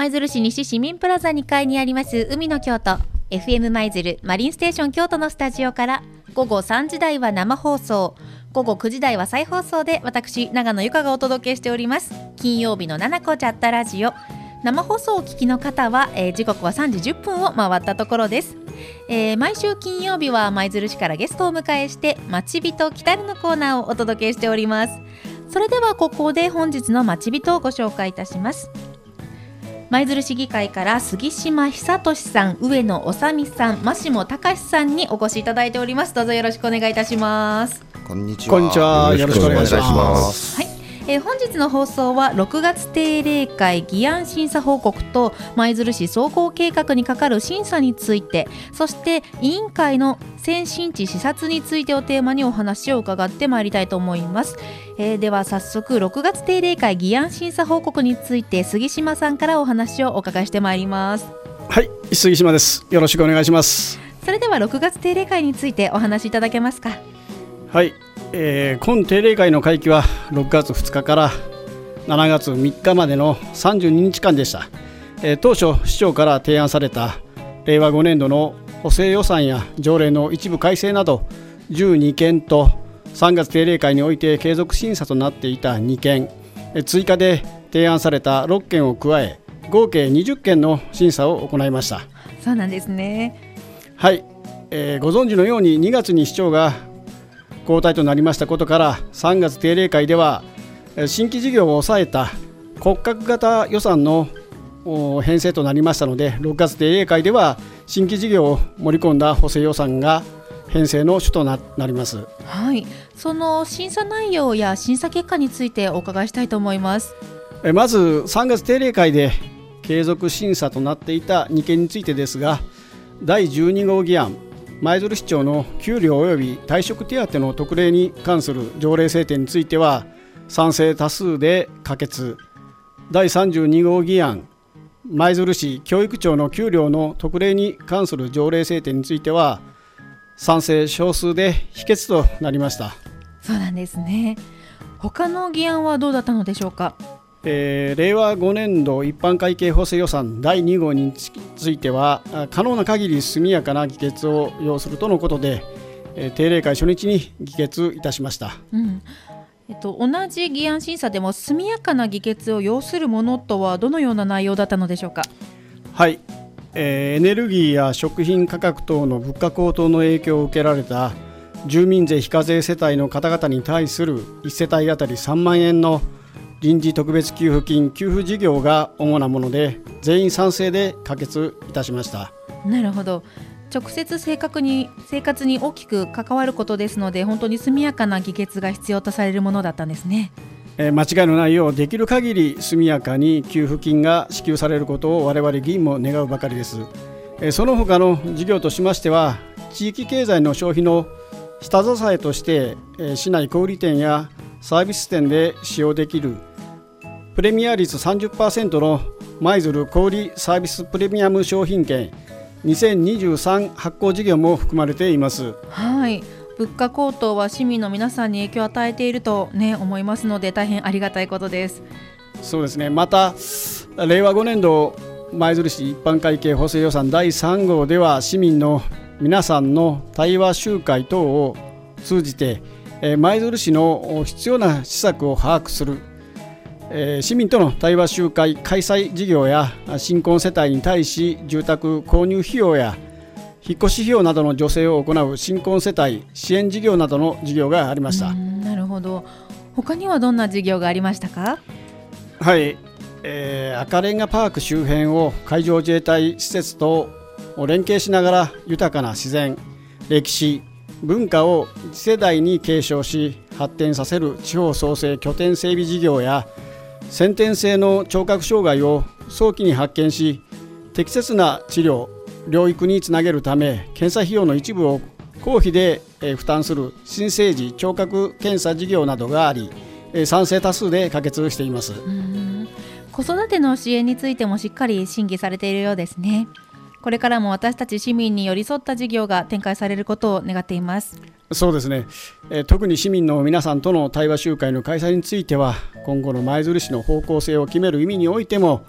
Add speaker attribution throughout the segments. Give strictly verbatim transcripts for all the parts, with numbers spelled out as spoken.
Speaker 1: 舞鶴市西市民プラザにかいにあります海の京都 エフエム 舞鶴マリンステーション京都のスタジオから午後さんじ台は生放送、午後くじ台は再放送で私長野由香がお届けしております。金曜日のななこチャットラジオ、生放送をお聞きの方は、えー、時刻はさんじじゅっぷんを回ったところです。えー、毎週金曜日は舞鶴市からゲストをお迎えしてまちびときたるのコーナーをお届けしております。それではここで本日のまちびとをご紹介いたします。舞鶴市議会から杉島久俊さん、上野治美さん、真下隆さんにお越しいただいております。どうぞよろしくお願いいたします。
Speaker 2: こんにちは。
Speaker 3: こんにちは。よろしくお願いします。
Speaker 1: はい、えー、本日の放送はろくがつ定例会議案審査報告と舞鶴市総合計画にかかる審査について、そして委員会の先進地視察についてをテーマにお話を伺ってまいりたいと思います。えー、では早速ろくがつ定例会議案審査報告について杉島さんからお話をお伺いしてまいります。
Speaker 3: はい、杉島です。よろしくお願いします。
Speaker 1: それではろくがつ定例会についてお話しいただけますか。
Speaker 3: はい、えー、今定例会の会期はろくがつふつかからしちがつみっかまでのさんじゅうににちかんでした。えー、当初市長から提案されたれいわごねんどの補正予算や条例の一部改正などじゅうにけんと、さんがつ定例会において継続審査となっていたにけん、追加で提案されたろっけんを加え合計にじゅっけんの審査を行いました。
Speaker 1: そうなんですね。
Speaker 3: はい、えー、ご存知のようににがつに市長が交代となりましたことから、さんがつ定例会では新規事業を抑えた骨格型予算の編成となりましたので、ろくがつ定例会では新規事業を盛り込んだ補正予算が編成の主と な, なります。
Speaker 1: はい、その審査内容や審査結果についてお伺いしたいと思います。
Speaker 3: えまずさんがつ定例会で継続審査となっていたにけんについてですが、だいじゅうに号議案、舞鶴市長の給料及び退職手当の特例に関する条例制定については賛成多数で可決。だいさんじゅうに号議案、舞鶴市教育長の給料の特例に関する条例制定については賛成少数で否決となりました。
Speaker 1: そうなんですね。他の議案はどうだったのでしょうか。
Speaker 3: えー、れいわごねんど一般会計補正予算だいに号については可能な限り速やかな議決を要するとのことで、えー、定例会初日に議決いたしました。
Speaker 1: うんえっと、同じ議案審査でも速やかな議決を要するものとはどのような内容だったのでしょうか。
Speaker 3: はい、えー、エネルギーや食品価格等の物価高騰の影響を受けられた住民税非課税世帯の方々に対するいち世帯当たりさんまんえんの臨時特別給付金給付事業が主なもので、全員賛成で可決いたしました。
Speaker 1: なるほど。直接正確に生活に大きく関わることですので、本当に速やかな議決が必要とされるものだったんですね。
Speaker 3: えー、間違いのないようできる限り速やかに給付金が支給されることを我々議員も願うばかりです。えー、その他の事業としましては、地域経済の消費の下支えとして、えー、市内小売店やサービス店で使用できるプレミア率 さんじゅっパーセント の舞鶴小売サービスプレミアム商品券にせんにじゅうさん発行事業も含まれています。
Speaker 1: はい、物価高騰は市民の皆さんに影響を与えていると、ね、思いますので大変ありがたいことです。
Speaker 3: そうですね。またれいわごねんど舞鶴市一般会計補正予算だいさん号では市民の皆さんの対話集会等を通じて舞鶴市の必要な施策を把握する、市民との対話集会開催事業や新婚世帯に対し住宅購入費用や引っ越し費用などの助成を行う新婚世帯支援事業などの事業がありました。
Speaker 1: なるほど。他にはどんな事業がありましたか。
Speaker 3: はい、えー、赤レンガパーク周辺を海上自衛隊施設と連携しながら豊かな自然、歴史、文化を次世代に継承し発展させる地方創生拠点整備事業や、先天性の聴覚障害を早期に発見し適切な治療・療育につなげるため検査費用の一部を公費で負担する新生児聴覚検査事業などがあり、賛成多数で可決しています。
Speaker 1: うーん、子育ての支援についてもしっかり審議されているようですね。これからも私たち市民に寄り添った事業が展開されることを願っています。
Speaker 3: そうですね、えー、特に市民の皆さんとの対話集会の開催については今後の舞鶴市の方向性を決める意味においても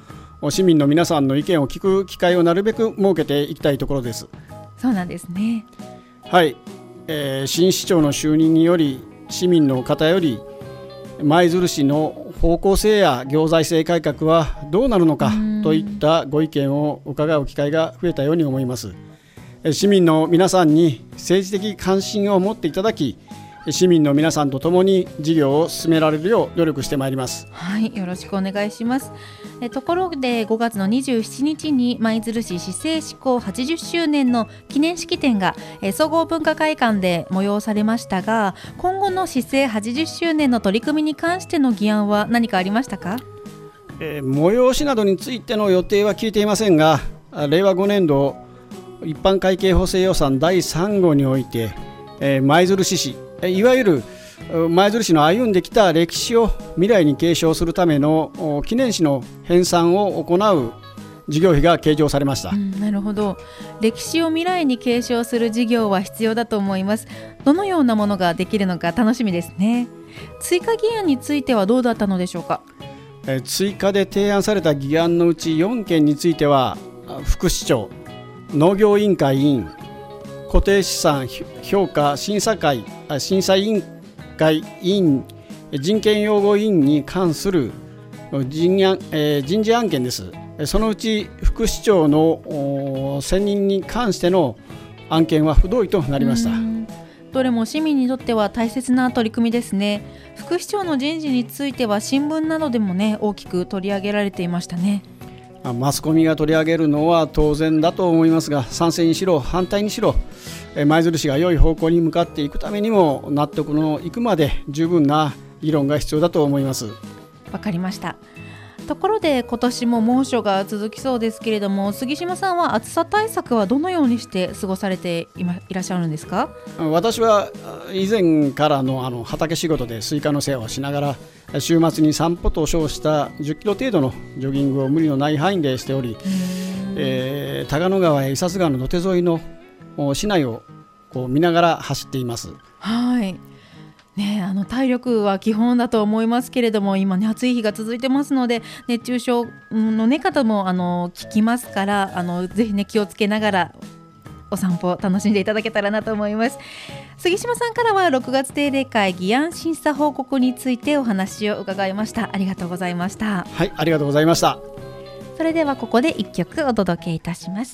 Speaker 3: 市民の皆さんの意見を聞く機会をなるべく設けていきたいところです。
Speaker 1: そうなんですね。
Speaker 3: はい、えー、新市長の就任により市民の方より舞鶴市の方向性や行財政改革はどうなるのかといったご意見を伺う機会が増えたように思います。市民の皆さんに政治的関心を持っていただき、市民の皆さんと共に事業を進められるよう努力してまいります。
Speaker 1: はい、よろしくお願いします。えところでごがつのにじゅうしちにちに舞鶴市市政施行はちじゅっしゅうねんの記念式典がえ総合文化会館で催されましたが、今後の市政はちじゅっしゅうねんの取り組みに関しての議案は何かありましたか？
Speaker 3: えー、催しなどについての予定は聞いていませんが、れいわごねんど一般会計補正予算だいさんごうにおいて、えー、舞鶴市市いわゆる舞鶴市の歩んできた歴史を未来に継承するための記念誌の編纂を行う事業費が計上されました。
Speaker 1: うん、なるほど。歴史を未来に継承する事業は必要だと思います。どのようなものができるのか楽しみですね。追加議案についてはどうだったのでしょうか？
Speaker 3: え追加で提案された議案のうちよんけんについては、副市長、農業委員会委員、固定資産評価審査会審査委員会委員、人権擁護委員に関する 人, 案、えー、人事案件です。そのうち副市長の選任に関しての案件は不同意となりました。
Speaker 1: どれも市民にとっては大切な取り組みですね。副市長の人事については新聞などでもね、大きく取り上げられていましたね。
Speaker 3: マスコミが取り上げるのは当然だと思いますが、賛成にしろ反対にしろ、舞鶴市が良い方向に向かっていくためにも納得のいくまで十分な議論が必要だと思います。
Speaker 1: わかりました。ところで今年も猛暑が続きそうですけれども、杉島さんは暑さ対策はどのようにして過ごされて い, まいらっしゃるんですか？
Speaker 3: 私は以前からのあの畑仕事でスイカの世話をしながら、週末に散歩と称したじゅっキロ程度のジョギングを無理のない範囲でしており、えー、高野川や伊佐津川の土手沿いの市内をこう見ながら走っています。
Speaker 1: はいね、あの体力は基本だと思いますけれども、今ね暑い日が続いてますので、熱中症の、ね、方もあの聞きますから、あのぜひね気をつけながらお散歩楽しんでいただけたらなと思います。杉島さんからはろくがつ定例会議案審査報告についてお話を伺いました。ありがとうございました。
Speaker 3: はい、ありがとうございました。
Speaker 1: それではここでいっきょくお届けいたします。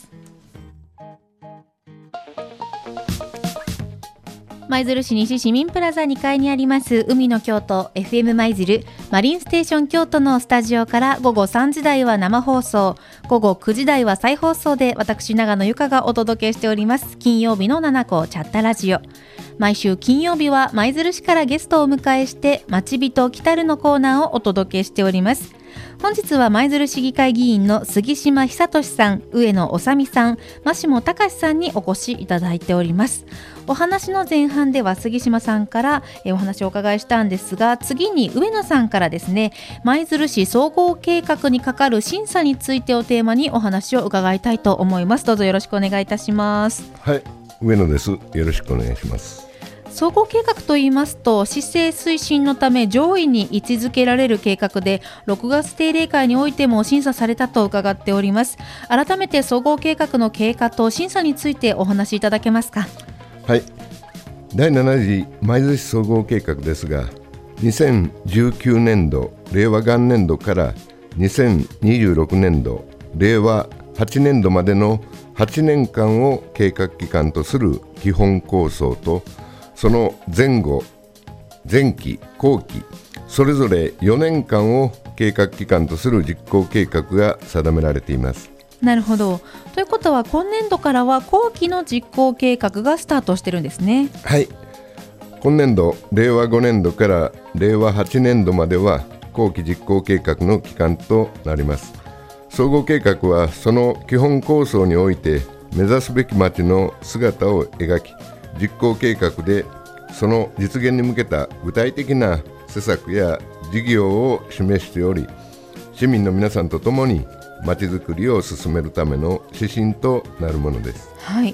Speaker 1: 舞鶴市西市民プラザにかいにあります海の京都 エフエム 舞鶴マリンステーション京都のスタジオからごごさんじ台は生放送、ごごくじ台は再放送で私長野由香がお届けしております。金曜日のななこチャッタラジオ。毎週金曜日は舞鶴市からゲストをお迎えして町人来たるのコーナーをお届けしております。本日は舞鶴市議会議員の杉島久俊さん、上野治美さん、真下隆さんにお越しいただいております。お話の前半では杉島さんからえお話をお伺いしたんですが、次に上野さんからですね、舞鶴市総合計画にかかる審査についてをテーマにお話を伺いたいと思います。どうぞよろしくお願いいたします。
Speaker 2: はい、上野です。よろしくお願いします。
Speaker 1: 総合計画といいますと、市政推進のため上位に位置づけられる計画で、ろくがつ定例会においても審査されたと伺っております。改めて総合計画の経過と審査についてお話しいただけますか？
Speaker 2: はい、だいなな次舞鶴市総合計画ですが、にせんじゅうきゅうねんど令和元年度からにせんにじゅうろくねんど令和はちねんどまでのはちねんかんを計画期間とする基本構想と、その前後、前期、後期、それぞれよねんかんを計画期間とする実行計画が定められています。
Speaker 1: なるほど。ということは今年度からは後期の実行計画がスタートしてるんですね。
Speaker 2: はい、今年度令和ごねんどから令和はちねんどまでは後期実行計画の期間となります。総合計画はその基本構想において目指すべき町の姿を描き、実行計画でその実現に向けた具体的な施策や事業を示しており、市民の皆さんと共にまちづくりを進めるための指針となるものです。
Speaker 1: はい、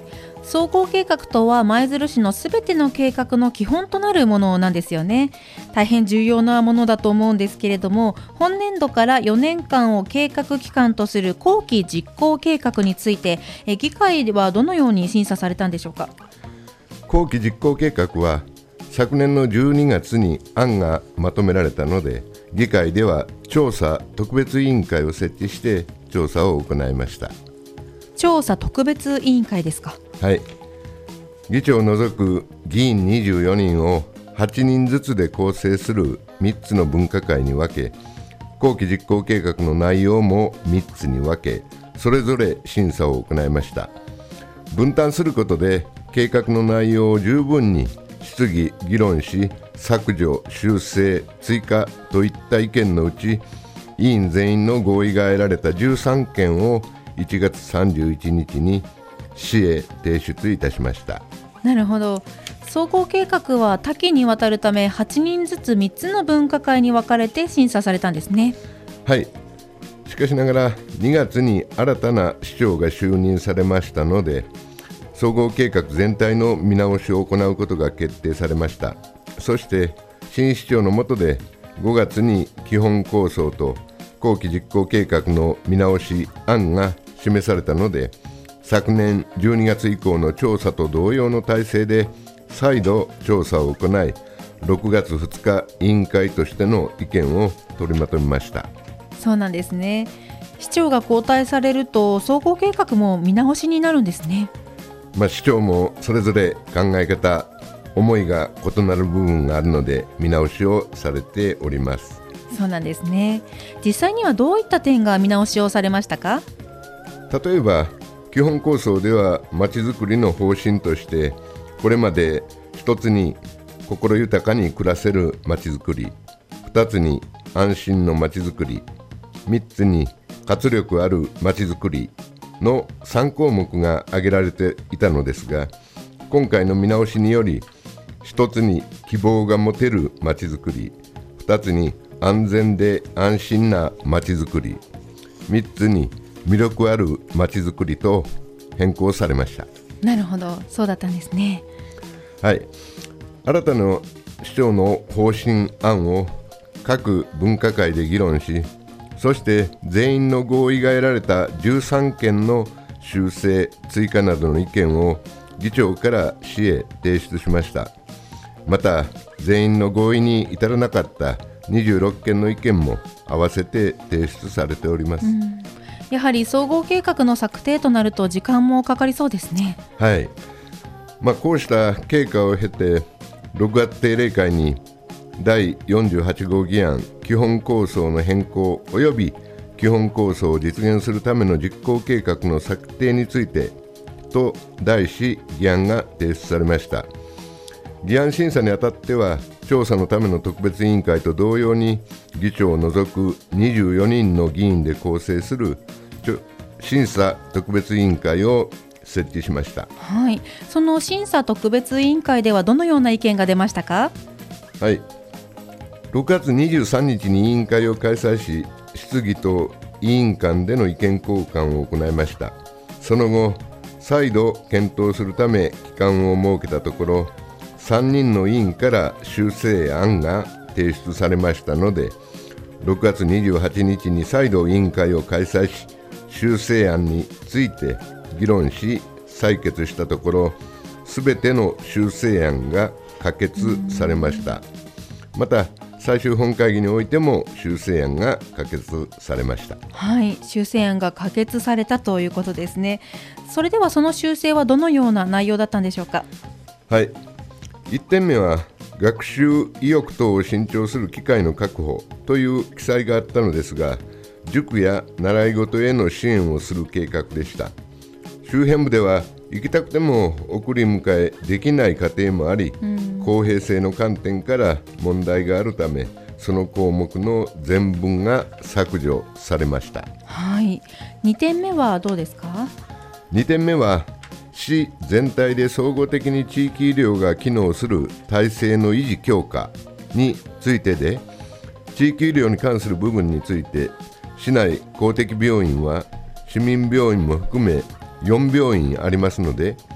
Speaker 1: 総合計画とは舞鶴市のすべての計画の基本となるものなんですよね。大変重要なものだと思うんですけれども、本年度からよねんかんを計画期間とする後期実行計画について、え議会ではどのように審査されたんでしょうか。
Speaker 2: 後期実行計画は昨年のじゅうにがつに案がまとめられたので、議会では調査特別委員会を設置して調査を行いました。
Speaker 1: 調査特別委員会ですか。
Speaker 2: はい、議長を除く議員にじゅうよにんをはちにんずつで構成するみっつの分科会に分け、後期実行計画の内容もみっつに分け、それぞれ審査を行いました。分担することで計画の内容を十分に質疑議論し、削除、修正、追加といった意見のうち、委員全員の合意が得られたじゅうさんけんをいちがつさんじゅういちにちに市へ提出いたしました。
Speaker 1: なるほど。総合計画は多岐にわたるため、はちにんずつみっつの分科会に分かれて審査されたんですね。
Speaker 2: はい。しかしながらにがつに新たな市長が就任されましたので、総合計画全体の見直しを行うことが決定されました。そして新市長の下でごがつに基本構想と後期実行計画の見直し案が示されたので、昨年じゅうにがつ以降の調査と同様の体制で再度調査を行い、ろくがつふつか委員会としての意見を取りまとめました。
Speaker 1: そうなんですね。市長が交代されると総合計画も見直しになるんですね。
Speaker 2: まあ、市長もそれぞれ考え方、思いが異なる部分があるので見直しをされております。
Speaker 1: そうなんですね。実際にはどういった点が見直しをされましたか。
Speaker 2: 例えば基本構想ではまちづくりの方針として、これまで一つに心豊かに暮らせるまちづくり、二つに安心のまちづくり、三つに活力あるまちづくりのさんこうもくが挙げられていたのですが、今回の見直しにより、一つに希望が持てるまちづくり、二つに安全で安心なまちづくり、三つに魅力あるまちづくりと変更されました。
Speaker 1: なるほど、そうだったんですね。
Speaker 2: はい、新たな市長の方針案を各分科会で議論し、そして全員の合意が得られたじゅうさんけんの修正・追加などの意見を議長から市へ提出しました。また全員の合意に至らなかったにじゅうろっけんの意見も合わせて提出されております。うん、
Speaker 1: やはり総合計画の策定となると時間もかかりそうですね。
Speaker 2: はい、まあ、こうした経過を経てろくがつ定例会にだいよんじゅうはちごう議案基本構想の変更及び基本構想を実現するための実行計画の策定についてと題し議案が提出されました。議案審査にあたっては調査のための特別委員会と同様に議長を除くにじゅうよにんの議員で構成する審査特別委員会を設置しました。
Speaker 1: はい、その審査特別委員会ではどのような意見が出ましたか。
Speaker 2: はい、ろくがつにじゅうさんにちに委員会を開催し、質疑と委員間での意見交換を行いました。その後再度検討するため期間を設けたところ、さんにんの委員から修正案が提出されましたので、ろくがつにじゅうはちにちに再度委員会を開催し、修正案について議論し採決したところ、すべての修正案が可決されました。また最終本会議においても修正案が可決されました。
Speaker 1: はい、修正案が可決されたということですね。それではその修正はどのような内容だったんでしょうか。
Speaker 2: はい、いってんめは学習意欲等を伸長する機会の確保という記載があったのですが、塾や習い事への支援をする計画でした。周辺部では行きたくても送り迎えできない家庭もあり、公平性の観点から問題があるため、その項目の全文が削除されました。
Speaker 1: はい、にてんめはどうですか。
Speaker 2: にてんめは市全体で総合的に地域医療が機能する体制の維持強化についてで、地域医療に関する部分について市内公的病院は市民病院も含めよんびょういんありますので、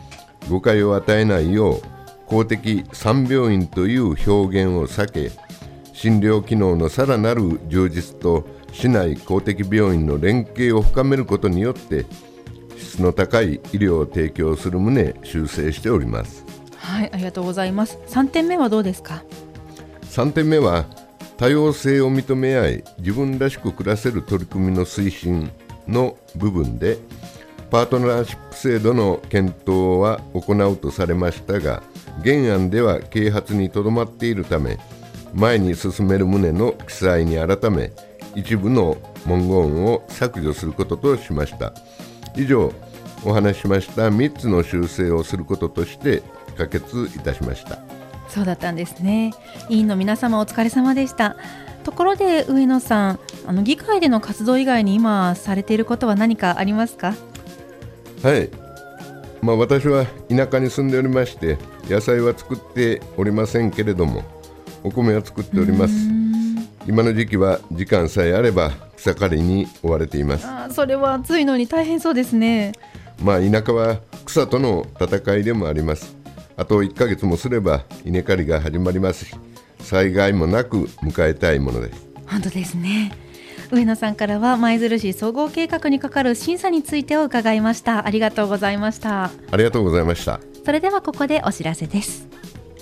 Speaker 2: 誤解を与えないよう公的産病院という表現を避け、診療機能のさらなる充実と市内公的病院の連携を深めることによって質の高い医療を提供する旨修正しております。
Speaker 1: はい、ありがとうございます。さんてんめはどうですか？
Speaker 2: さんてんめは多様性を認め合い自分らしく暮らせる取り組みの推進の部分で、パートナーシップ制度の検討は行うとされましたが、原案では啓発にとどまっているため、前に進める旨の記載に改め、一部の文言を削除することとしました。以上、お話ししましたみっつの修正をすることとして可決いたしました。
Speaker 1: そうだったんですね。委員の皆様お疲れ様でした。ところで上野さん、あの議会での活動以外に今されていることは何かありますか？
Speaker 2: はい、まあ、私は田舎に住んでおりまして、野菜は作っておりませんけれども、お米は作っております。今の時期は時間さえあれば草刈りに追われています。
Speaker 1: あ、それは暑いのに大変そうですね。
Speaker 2: まあ、田舎は草との戦いでもあります。あといっかげつもすれば稲刈りが始まりますし、災害もなく迎えたいものです。
Speaker 1: 本当ですね。上野さんからは舞鶴市総合計画にかかる審査についてを伺いました。ありがとうございました。
Speaker 2: ありがとうございました。
Speaker 1: それではここでお知らせです。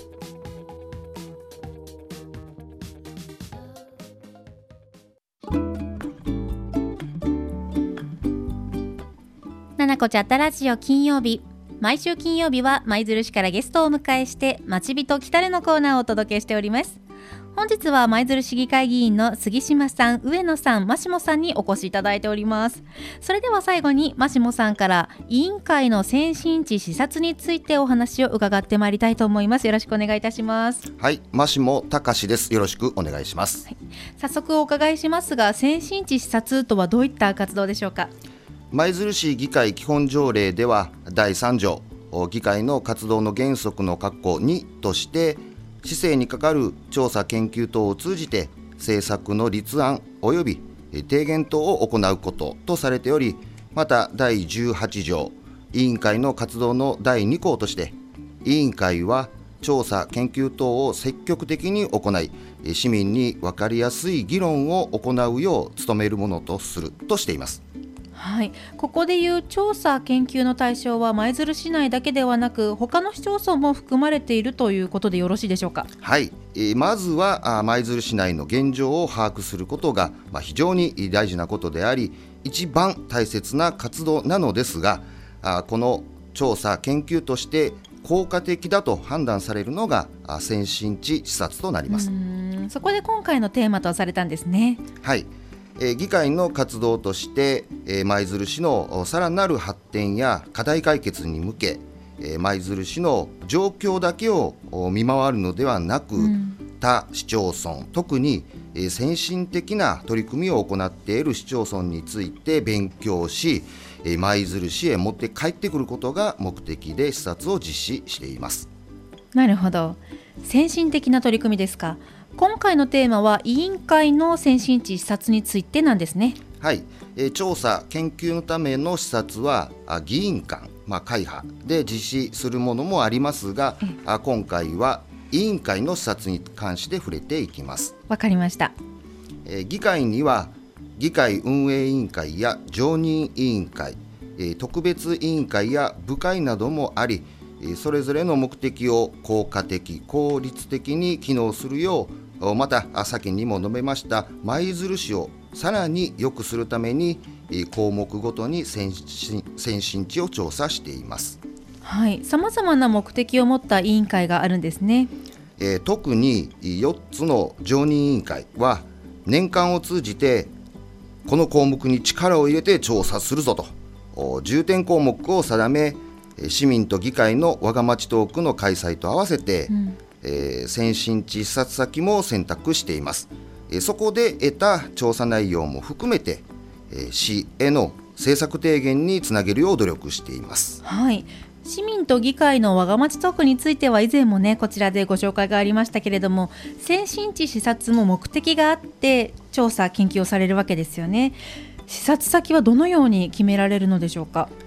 Speaker 1: ななこちゃったラジオ金曜日、毎週金曜日は舞鶴市からゲストをお迎えして町人来たるのコーナーをお届けしております。本日は舞鶴市議会議員の杉島さん、上野さん、マシモさんにお越しいただいております。それでは最後にマシモさんから委員会の先進地視察についてお話を伺ってまいりたいと思います。よろしくお願いいたします。
Speaker 4: はい、マシモタカシです。よろしくお願いします。はい、
Speaker 1: 早速お伺いしますが、先進地視察とはどういった活動でしょうか？
Speaker 4: 舞鶴市議会基本条例ではだいさん条、議会の活動の原則の括弧にとして市政に係る調査研究等を通じて政策の立案及び提言等を行うこととされており、まただいじゅうはち条、委員会の活動のだいに項として、委員会は調査研究等を積極的に行い、市民に分かりやすい議論を行うよう努めるものとするとしています。
Speaker 1: はい、ここでいう調査研究の対象は舞鶴市内だけではなく他の市町村も含まれているということでよろしいでしょうか？
Speaker 4: はい、えー、まずは舞鶴市内の現状を把握することが、まあ、非常に大事なことであり、一番大切な活動なのですが、あこの調査研究として効果的だと判断されるのが先進地視察となります。
Speaker 1: うーん、そこで今回のテーマとされたんですね。
Speaker 4: はい、えー、議会の活動として舞鶴市のさらなる発展や課題解決に向け、舞鶴市の状況だけを見回るのではなく、うん、他市町村、特に先進的な取り組みを行っている市町村について勉強し、舞鶴市へ持って帰ってくることが目的で視察を実施しています。
Speaker 1: なるほど、先進的な取り組みですか。今回のテーマは委員会の先進地視察についてなんですね。
Speaker 4: はい、えー、調査研究のための視察は議員間、まあ、会派で実施するものもありますが、あ今回は委員会の視察に関して触れていきます。
Speaker 1: わかりました。
Speaker 4: えー、議会には議会運営委員会や常任委員会、えー、特別委員会や部会などもあり、それぞれの目的を効果的、効率的に機能するよう、また先にも述べました舞鶴市をさらに良くするために項目ごとに先進、先進地を調査しています。
Speaker 1: はい、さまざまな目的を持った委員会があるんですね。
Speaker 4: えー、特によっつの常任委員会は年間を通じてこの項目に力を入れて調査するぞと重点項目を定め、市民と議会のわがまちトークの開催と合わせて、うんえー、先進地視察先も選択しています。えー、そこで得た調査内容も含めて、えー、市への政策提言につなげるよう努力しています。
Speaker 1: はい、市民と議会のわがまちトークについては以前もねこちらでご紹介がありましたけれども、先進地視察も目的があって調査研究をされるわけですよね。視察先はどのように決められるのでしょうか？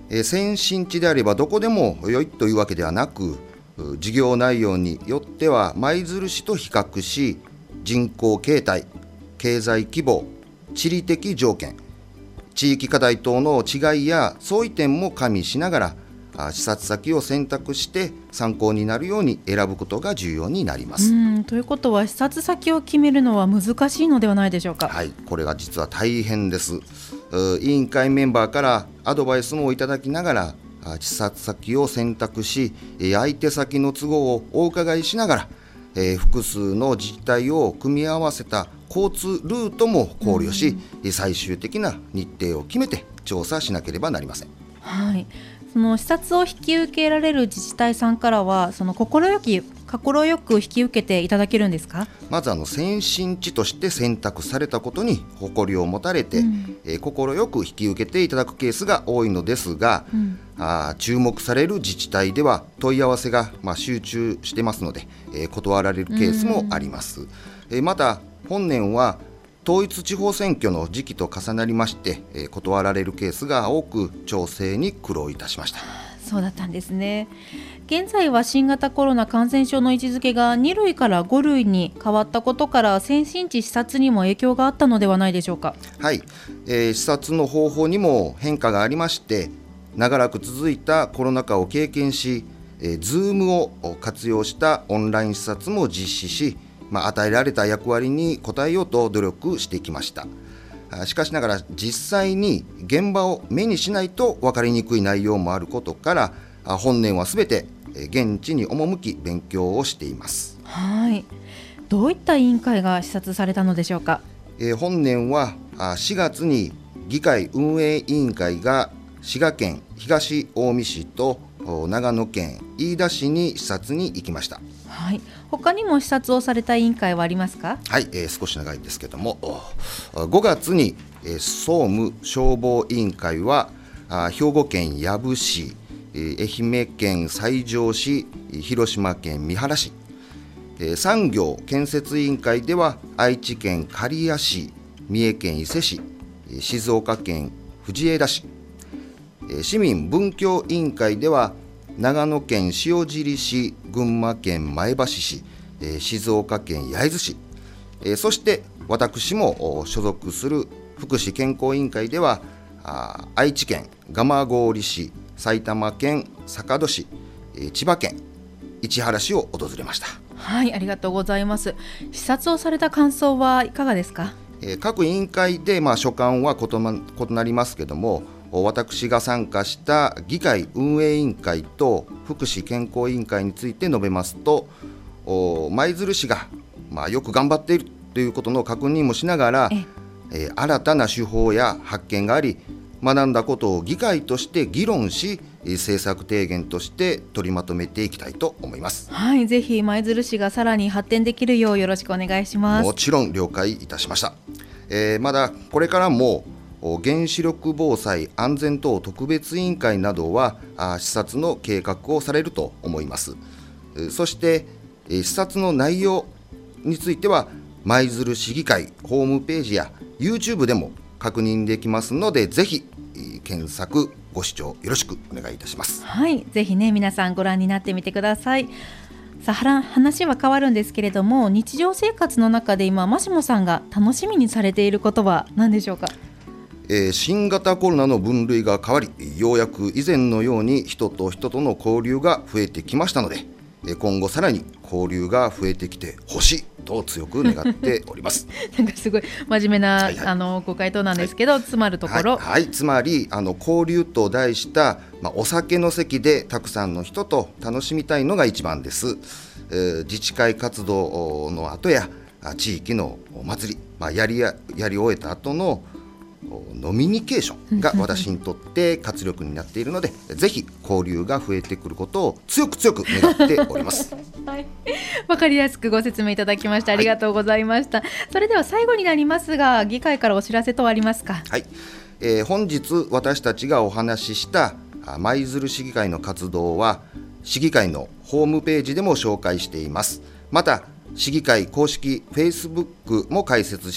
Speaker 4: えー、先進地であればどこでも良いというわけではなく、事業内容によっては舞鶴市と比較し、人口形態、経済規模、地理的条件、地域課題等の違いや相違点も加味しながら、視察先を選択して参考になるように選ぶことが重要になります。
Speaker 1: うんということは、視察先を決めるのは難しいのではないでしょうか。
Speaker 4: はい、これが実は大変です。委員会メンバーからアドバイスもいただきながら、視察先を選択し、相手先の都合をお伺いしながら、えー、複数の自治体を組み合わせた交通ルートも考慮し、うん、最終的な日程を決めて調査しなければなりません。
Speaker 1: はい、その視察を引き受けられる自治体さんからは、その心よき快く引き受けていただけるんですか。
Speaker 4: まずあの先進地として選択されたことに誇りを持たれて、うんえー、快く引き受けていただくケースが多いのですが、うん、あ注目される自治体では問い合わせが、まあ、集中してますので、えー、断られるケースもあります。うんえー、また本年は統一地方選挙の時期と重なりまして、えー、断られるケースが多く、調整に苦労いたしました。
Speaker 1: そうだったんですね。現在は新型コロナ感染症の位置づけがに類からご類に変わったことから、先進地視察にも影響があったのではないでしょうか。
Speaker 4: はい、えー、視察の方法にも変化がありまして、長らく続いたコロナ禍を経験し、えー、Zoom を活用したオンライン視察も実施し、まあ、与えられた役割に応えようと努力してきました。しかしながら実際に現場を目にしないと分かりにくい内容もあることから、本年はすべて現地に赴き勉強をしています。
Speaker 1: はい、どういった委員会が視察されたのでしょうか。
Speaker 4: えー、本年はしがつに議会運営委員会が滋賀県東近江市と長野県飯田市に視察に行きました。
Speaker 1: はい、他にも視察をされた委員会はありますか。
Speaker 4: はい、えー、少し長いですけども、ごがつに、えー、総務消防委員会は兵庫県養父市、えー、愛媛県西条市、広島県三原市、えー、産業建設委員会では愛知県刈谷市、三重県伊勢市、静岡県藤枝市、えー、市民文教委員会では長野県塩尻市、群馬県前橋市、えー、静岡県焼津市、えー、そして私も所属する福祉健康委員会ではあ愛知県蒲郡市、埼玉県坂戸市、えー、千葉県市原市を訪れました。
Speaker 1: はい、ありがとうございます。視察をされた感想はいかがですか。
Speaker 4: えー、各委員会で、まあ、所管は異な、異なりますけども、私が参加した議会運営委員会と福祉健康委員会について述べますと、舞鶴市が、まあ、よく頑張っているということの確認もしながら、えー、新たな手法や発見があり、学んだことを議会として議論し、政策提言として取りまとめていきたいと思います。
Speaker 1: はい、ぜひ舞鶴市がさらに発展できるようよろしくお願いします。
Speaker 4: もちろん了解いたしました。えー、まだこれからも原子力防災安全等特別委員会などは視察の計画をされると思います。そして視察の内容については舞鶴市議会ホームページや YouTube でも確認できますので、ぜひ検索ご視聴よろしくお願いいたします。
Speaker 1: はい、ぜひね皆さんご覧になってみてください。さあ話は変わるんですけれども、日常生活の中で今マシモさんが楽しみにされていることは何でしょうか。
Speaker 4: えー、新型コロナの分類が変わり、ようやく以前のように人と人との交流が増えてきましたので、今後さらに交流が増えてきてほしいと強く願っております
Speaker 1: なんかすごい真面目な、はいはい、あのご回答なんですけど、はい、つまるところ、
Speaker 4: はいはい、つまりあの交流と題した、まあ、お酒の席でたくさんの人と楽しみたいのが一番です。えー、自治会活動の後や地域のお祭り、まあ、やりや、やり終えた後のノミニケーションが私にとって活力になっているのでぜひ交流が増えてくることを強く強く願っております。
Speaker 1: はい、わかりやすくご説明いただきましてありがとうございました。はい、それでは最後になりますが、議会からお知らせ等ありますか。
Speaker 4: はい、えー、本日私たちがお話しした舞鶴市議会の活動は市議会のホームページでも紹介しています。また市議会公式 Facebook も開設し、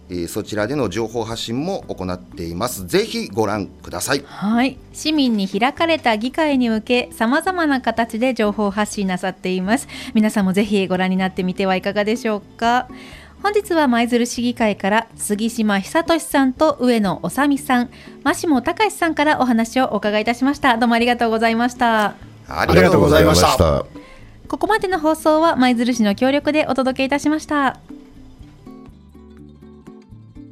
Speaker 4: えー、そちらでの情報発信も行っています。ぜひご覧ください。
Speaker 1: はい、市民に開かれた議会に向けさまざまな形で情報発信なさっています。皆さんもぜひご覧になってみてはいかがでしょうか。本日は舞鶴市議会から杉島久俊さんと上野治美さん、真下隆さんからお話をお伺いいたしました。どうもありがとうございました。
Speaker 4: ありがとうございました。
Speaker 1: ここまでの放送は舞鶴市の協力でお届けいたしました。